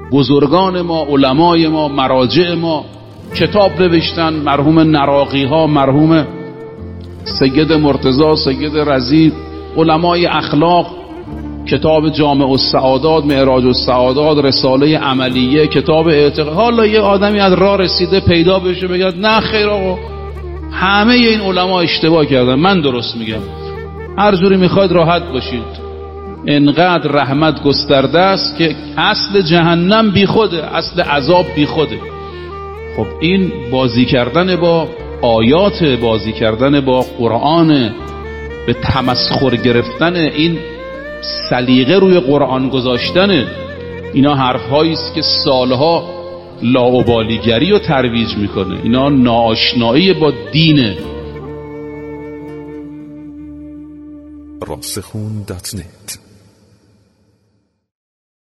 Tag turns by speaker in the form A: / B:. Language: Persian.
A: بزرگان ما، علمای ما، مراجع ما کتاب نوشتن، مرحوم نراقی ها، مرحوم سید مرتضی، سید رضی، علمای اخلاق کتاب جامع السعادات، معراج السعادات، رساله عملیه، کتاب اعتقاد. حالا یه آدمی از راه رسیده پیدا بشه بگه نه خیر آقا همه این علما اشتباه کردن، من درست میگم. هر جوری میخواید راحت باشید، انقدر رحمت گسترده است که اصل جهنم بی خوده، اصل عذاب بی خوده. خب این بازی کردن با آیات، بازی کردن با قرآن، به تمسخر گرفتن، این سلیقه روی قرآن گذاشتن، اینا حرفهایی است که سالها لاابالیگری رو ترویج میکنه. اینا ناآشنایی با دینه.
B: راسخون.net